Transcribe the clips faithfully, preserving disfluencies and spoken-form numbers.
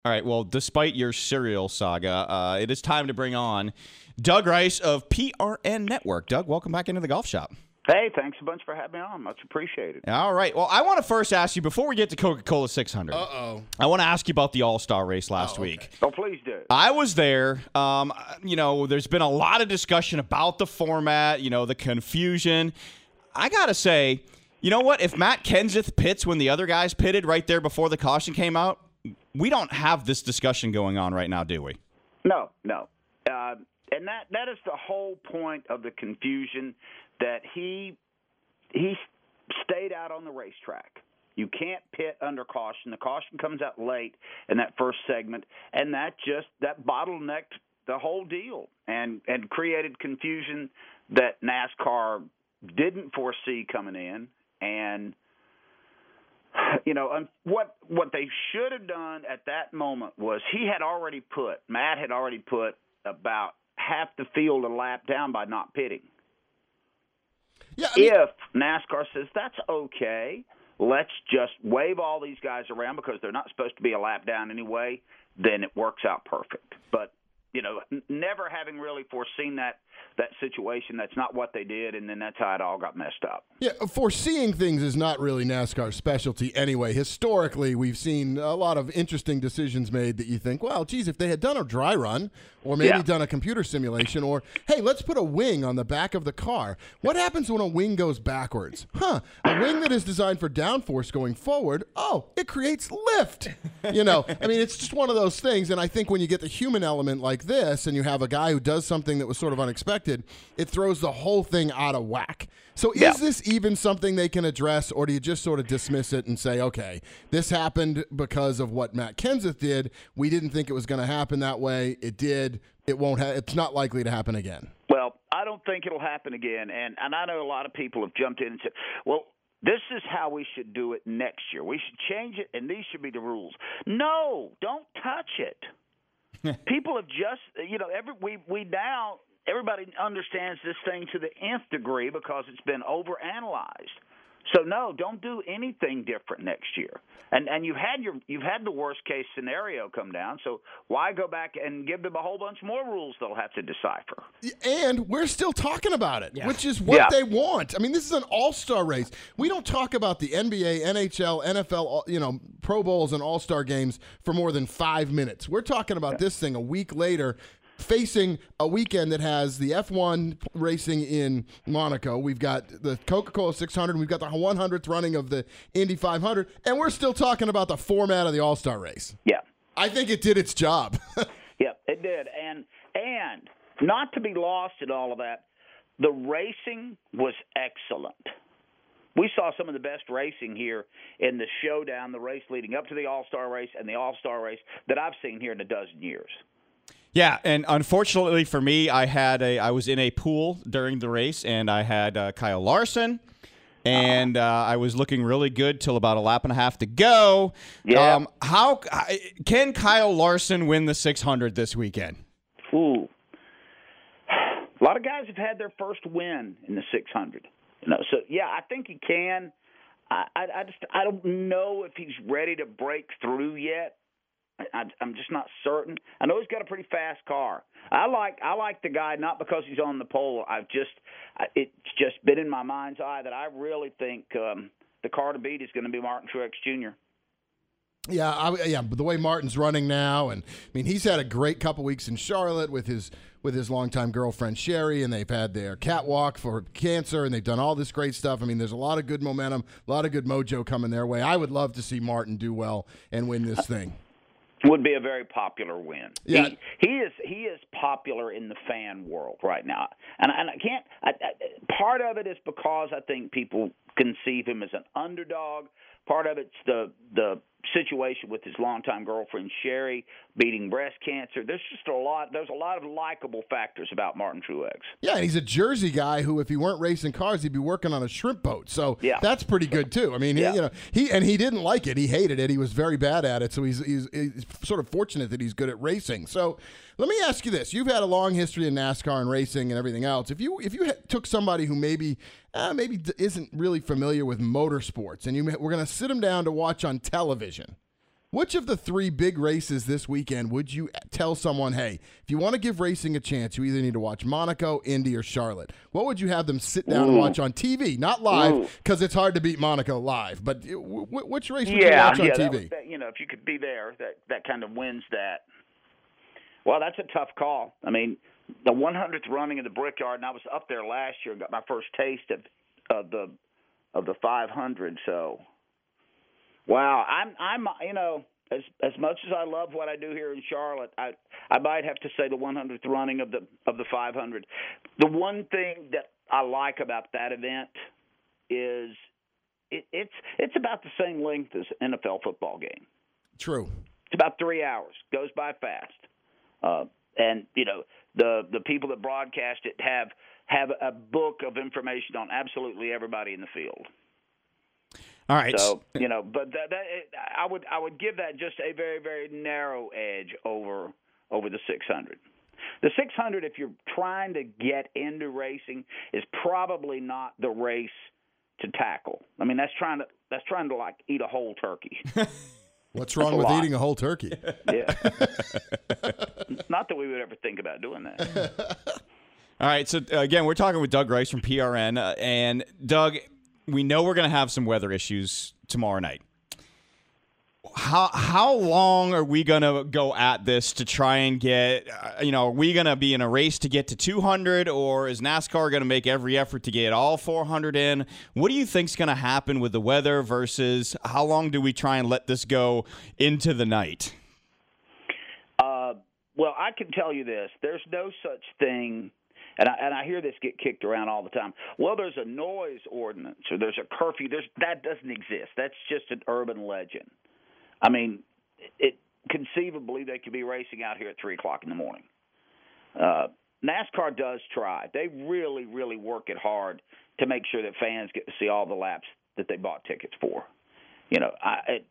All right, well, despite your cereal saga, uh, it is time to bring on Doug Rice of P R N Network. Doug, welcome back into the golf shop. Hey, thanks a bunch for having me on. Much appreciated. All right. Well, I want to first ask you, before we get to Coca-Cola six hundred, Uh-oh. I want to ask you about the All-Star race last Oh, okay. week. Oh, please do. I was there. Um, you know, there's been a lot of discussion about the format, you know, the confusion. I got to say, you know what? If Matt Kenseth pits when the other guys pitted right there before the caution came out, we don't have this discussion going on right now, do we? No, no. Uh, and that, that is the whole point of the confusion, that he he stayed out on the racetrack. You can't pit under caution. The caution comes out late in that first segment, and that just that bottlenecked the whole deal and, and created confusion that NASCAR didn't foresee coming in. And you know, what what they should have done at that moment was he had already put, Matt had already put about half the field a lap down by not pitting. Yeah, I mean, If NASCAR says that's okay, let's just wave all these guys around because they're not supposed to be a lap down anyway, then it works out perfect. But, you know, n- never having really foreseen that that situation, that's not what they did, and then that's how it all got messed up. yeah, foreseeing things is not really NASCAR's specialty anyway. Historically, we've seen a lot of interesting decisions made that you think, well, geez, if they had done a dry run or maybe Yeah. done a computer simulation or, hey, let's put a wing on the back of the car. What happens when a wing goes backwards? Huh, a wing that is designed for downforce going forward, oh, it creates lift. You know, I mean, it's just one of those things, and I think when you get the human element like this and you have a guy who does something that was sort of unexpected, it throws the whole thing out of whack. So is Yeah. this even something they can address, or do you just sort of dismiss it and say, okay, this happened because of what Matt Kenseth did. We didn't think it was going to happen that way. It did. It won't. Ha- it's not likely to happen again. Well, I don't think it'll happen again, and, and I know a lot of people have jumped in and said, well, this is how we should do it next year. We should change it, and these should be the rules. No, don't touch it. People have just, you know, every we, we now – everybody understands this thing to the nth degree because it's been overanalyzed. So no, don't do anything different next year. And and you've had your you've had the worst case scenario come down. So why go back and give them a whole bunch more rules they'll have to decipher? And we're still talking about it, Yeah. which is what Yeah. they want. I mean, this is an all-star race. We don't talk about the N B A, N H L, N F L, you know, Pro Bowls and all-star games for more than five minutes. We're talking about this thing a week later, facing a weekend that has the F one racing in Monaco. We've got the Coca-Cola six hundred. We've got the one hundredth running of the Indy five hundred. And we're still talking about the format of the All-Star race. Yeah. I think it did its job. Yeah, it did. And and not to be lost in all of that, the racing was excellent. We saw some of the best racing here in the showdown, the race leading up to the All-Star race and the All-Star race that I've seen here in a dozen years. Yeah, and unfortunately for me, I had a I was in a pool during the race, and I had uh, Kyle Larson, and uh, I was looking really good till about a lap and a half to go. Yeah. Um, how can Kyle Larson win the six hundred this weekend? Ooh. A lot of guys have had their first win in the six hundred. You know, so yeah, I think he can. I, I, I just I don't know if he's ready to break through yet. I, I'm just not certain. I know he's got a pretty fast car. I like I like the guy not because he's on the pole. I've just it's just been in my mind's eye that I really think um, the car to beat is going to be Martin Truex Junior Yeah, I, yeah. But the way Martin's running now, and I mean, he's had a great couple weeks in Charlotte with his with his longtime girlfriend Sherry, and they've had their catwalk for cancer, and they've done all this great stuff. I mean, there's a lot of good momentum, a lot of good mojo coming their way. I would love to see Martin do well and win this thing. Would be a very popular win. Yeah. He, he is he is popular in the fan world right now, and and I can't. I, I, part of it is because I think people conceive him as an underdog. Part of it's the the situation with his longtime girlfriend Sherry beating breast cancer. There's just a lot. There's a lot of likable factors about Martin Truex. Yeah, and he's a Jersey guy who, if he weren't racing cars, he'd be working on a shrimp boat. So Yeah. that's pretty good too. I mean, Yeah. he, you know, he and he didn't like it. He hated it. He was very bad at it. So he's, he's he's sort of fortunate that he's good at racing. So let me ask you this: you've had a long history in NASCAR and racing and everything else. If you if you had, took somebody who maybe uh, maybe isn't really familiar with motorsports, and you we're going to sit them down to watch on television. Which of the three big races this weekend would you tell someone, hey, if you want to give racing a chance, you either need to watch Monaco, Indy, or Charlotte? What would you have them sit down Ooh. and watch on T V? Not live, because it's hard to beat Monaco live. But w- w- which race would yeah, you watch on yeah, T V? That was, that, you know, if you could be there, that, that kind of wins that. Well, that's a tough call. I mean, the one hundredth running of the Brickyard, and I was up there last year and got my first taste of, of the of the five hundred. So, wow, I'm I'm you know as as much as I love what I do here in Charlotte, I I might have to say the one hundredth running of the of the five hundred. The one thing that I like about that event is it, it's it's about the same length as an N F L football game. True. It's about three hours. Goes by fast. Uh, and you know the the people that broadcast it have have a book of information on absolutely everybody in the field. All right. So you know, but that, that I would I would give that just a very very narrow edge over over the six hundred. The six hundred, if you're trying to get into racing, is probably not the race to tackle. I mean, that's trying to that's trying to like eat a whole turkey. What's wrong with lot. eating a whole turkey? Yeah. Not that we would ever think about doing that. All right. So, uh, again, we're talking with Doug Rice from P R N. Uh, and, Doug, we know we're going to have some weather issues tomorrow night. How how long are we going to go at this to try and get, uh, you know, are we going to be in a race to get to two hundred, or is NASCAR going to make every effort to get all four hundred in? What do you think is going to happen with the weather versus how long do we try and let this go into the night? Uh, well, I can tell you this. There's no such thing, and I, and I hear this get kicked around all the time. Well, there's a noise ordinance or there's a curfew. There's, that doesn't exist. That's just an urban legend. I mean, it conceivably they could be racing out here at three o'clock in the morning. Uh, NASCAR does try. They really, really work it hard to make sure that fans get to see all the laps that they bought tickets for. You know, I, it,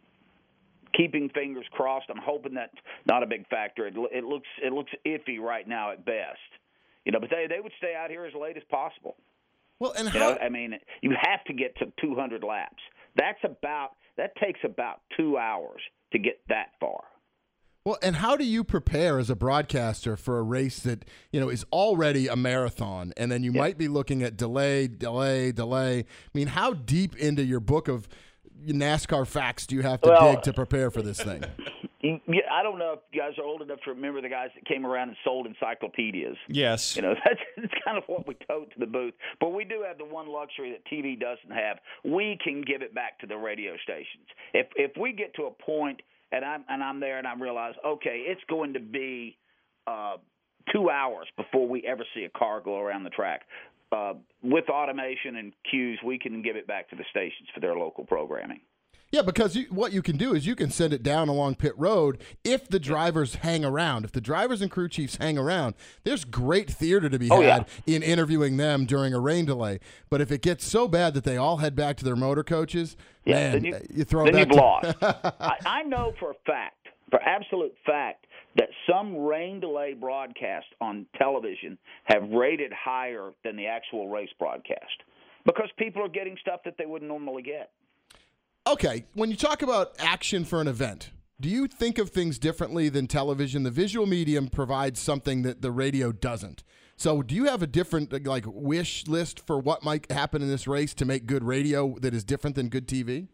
keeping fingers crossed. I'm hoping that's not a big factor. It, it looks it looks iffy right now at best. You know, but they they would stay out here as late as possible. Well, and you how? know, I mean, you have to get to two hundred laps. That's about that takes about two hours to get that far. Well, and how do you prepare as a broadcaster for a race that, you know, is already a marathon, and then you yeah. might be looking at delay, delay, delay? I mean, how deep into your book of NASCAR facts do you have to well, dig to prepare for this thing? Yeah, I don't know if you guys are old enough to remember the guys that came around and sold encyclopedias. Yes. You know, that's, that's kind of what we tote to the booth. But we do have the one luxury that T V doesn't have. We can give it back to the radio stations. If if we get to a point and I'm and I'm there and I realize, okay, it's going to be uh, two hours before we ever see a car go around the track. Uh, with automation and cues, we can give it back to the stations for their local programming. Yeah, because you, what you can do is you can send it down along pit road if the drivers hang around. If the drivers and crew chiefs hang around, there's great theater to be oh, had yeah. in interviewing them during a rain delay. But if it gets so bad that they all head back to their motor coaches, yeah, man, then you, you throw then it you've back lost. to- I, I know for a fact, for absolute fact, that some rain delay broadcasts on television have rated higher than the actual race broadcast because people are getting stuff that they wouldn't normally get. Okay, when you talk about action for an event, do you think of things differently than television? The visual medium provides something that the radio doesn't. So do you have a different like wish list for what might happen in this race to make good radio that is different than good T V?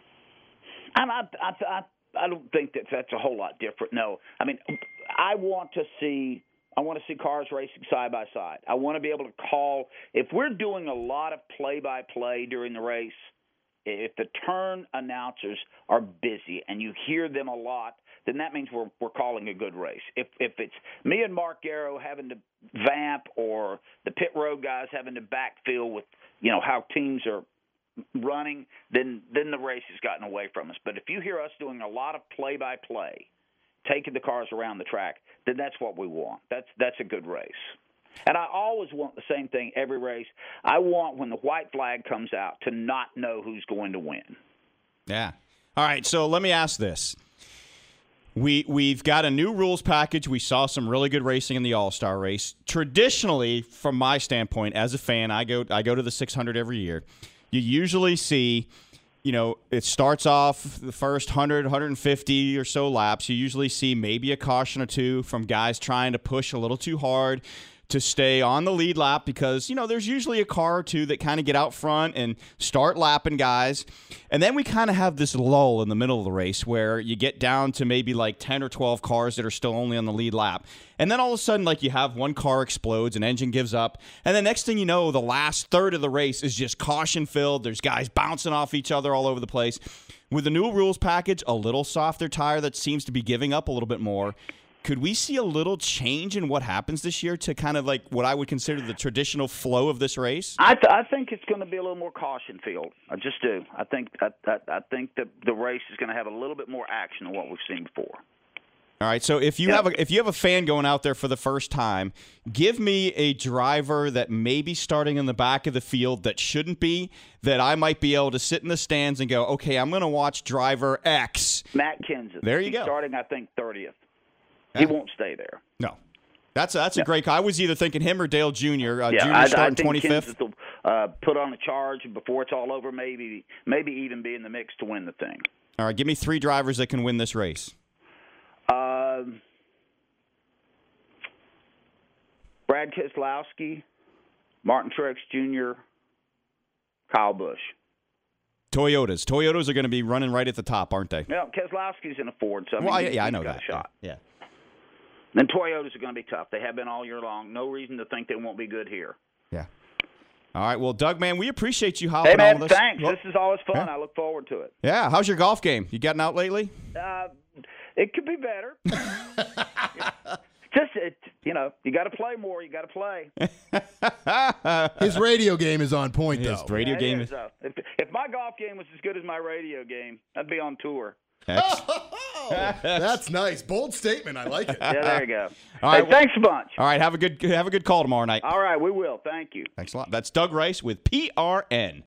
I'm, I, I, I, I don't think that that's a whole lot different. No. I mean, I want to see I want to see cars racing side by side. I want to be able to call. If we're doing a lot of play-by-play during the race, if the turn announcers are busy and you hear them a lot, then that means we're we're calling a good race. If if it's me and Mark Garrow having to vamp or the pit road guys having to backfill with, you know, how teams are running, then then the race has gotten away from us. But if you hear us doing a lot of play-by-play, taking the cars around the track, then that's what we want. That's that's a good race. And I always want the same thing every race. I want, when the white flag comes out, to not know who's going to win. Yeah. All right, so let me ask this. We, we've got a new rules package. We saw some really good racing in the All-Star race. Traditionally, from my standpoint, as a fan, I go I go to the six hundred every year. You usually see you know, it starts off the first one hundred, one hundred fifty or so laps. You usually see maybe a caution or two from guys trying to push a little too hard to stay on the lead lap because, you know, there's usually a car or two that kind of get out front and start lapping guys. And then we kind of have this lull in the middle of the race where you get down to maybe like ten or twelve cars that are still only on the lead lap. And then all of a sudden, like, you have one car explodes, an engine gives up. And the next thing you know, the last third of the race is just caution-filled. There's guys bouncing off each other all over the place. With the new rules package, a little softer tire that seems to be giving up a little bit more, could we see a little change in what happens this year to kind of like what I would consider the traditional flow of this race? I, th- I think it's going to be a little more caution filled. I just do. I think I, I, I think that the race is going to have a little bit more action than what we've seen before. All right. So if you Yep. have a if you have a fan going out there for the first time, give me a driver that may be starting in the back of the field that shouldn't be, that I might be able to sit in the stands and go, okay, I'm going to watch driver X. Matt Kenseth. There you He's go. Starting, I think, thirtieth. He won't stay there. No. That's that's a great call. I was either thinking him or Dale Junior Uh, Yeah, Junior I, I starting think twenty-fifth. Kenseth will uh, put on a charge and before it's all over, maybe maybe even be in the mix to win the thing. All right, give me three drivers that can win this race. Um, Brad Keselowski, Martin Truex Junior, Kyle Busch. Toyotas. Toyotas are going to be running right at the top, aren't they? Yeah, Keselowski's in a Ford, so I mean, Well, I, he- yeah, I he's know got that. a shot. Yeah. And Toyotas are going to be tough. They have been all year long. No reason to think they won't be good here. Yeah. All right. Well, Doug, man, we appreciate you hopping Hey, man, on with us. thanks. Well, This is always fun. Yeah. I look forward to it. yeah. How's your golf game? You gotten out lately? Uh, it could be better. Just, it, you know, you got to play more. You got to play. His radio game is on point, His though. radio Yeah, it game is, is though. If, if my golf game was as good as my radio game, I'd be on tour. X. Oh, that's nice. Bold statement. I like it. Yeah, there you go. All hey, right, well- thanks a bunch. All right. Have a good have a good call tomorrow night. All right, we will. Thank you. Thanks a lot. That's Doug Rice with P R N.